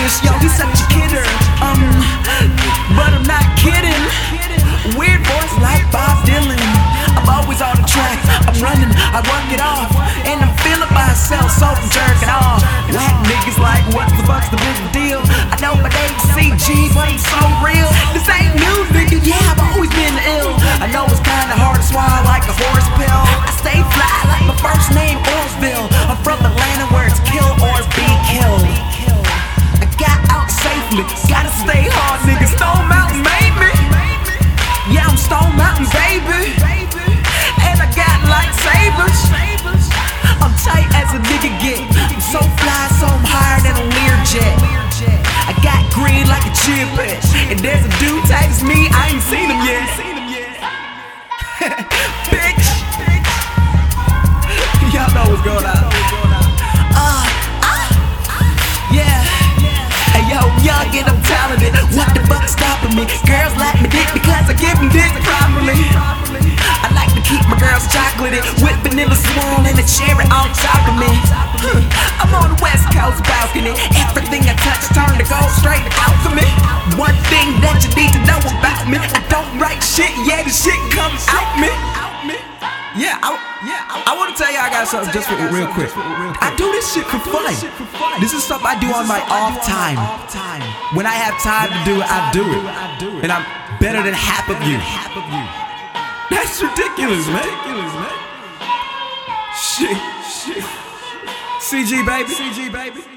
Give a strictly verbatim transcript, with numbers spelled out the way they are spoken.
Childish, yo, he's such a kidder. Um, but I'm not kidding. Weird voice like Bob Dylan. I'm always on the track, I'm running, I work it off, and I'm feeling myself, so I'm jerking off. Whack niggas like, what the fuck's the big deal? I know my name's C G, but I'm so real. This ain't new, nigga, yeah, I've always been ill. I know it's kinda hard to swallow like a horse pill. I stay fly like my first name, Orsville. I'm from Atlanta where it's kill or be killed. I got out safely, gotta stay hard, nigga. Stone Mountain made me. Yeah, I'm Stone Mountain, baby. And I got lightsabers. I'm tight as a nigga get. I'm so fly, so I'm higher than a Learjet. I got green like a chip. And there's a dude tight as me, I ain't seen him yet. Bitch. Y'all know what's going on. Uh, uh, yeah. Hey yo, I'm young and I'm talented. What the fuck's stopping me? Girls like me dick because I give them dick properly. I like to keep my girls chocolatey with vanilla swirl and a cherry on top of me. I'm on the West Coast balcony. Everything I touch turn to gold straight out for me. One thing that you need to know about me: I don't write shit, yeah, the shit comes out me. Yeah, I, yeah, I want to tell you I got something just for, real quick. I do this shit for fun. This is stuff I do on my off time. When I have time to do it, I do it. And I'm better than half of you. That's ridiculous, man. Shit. C G, baby. C G, baby.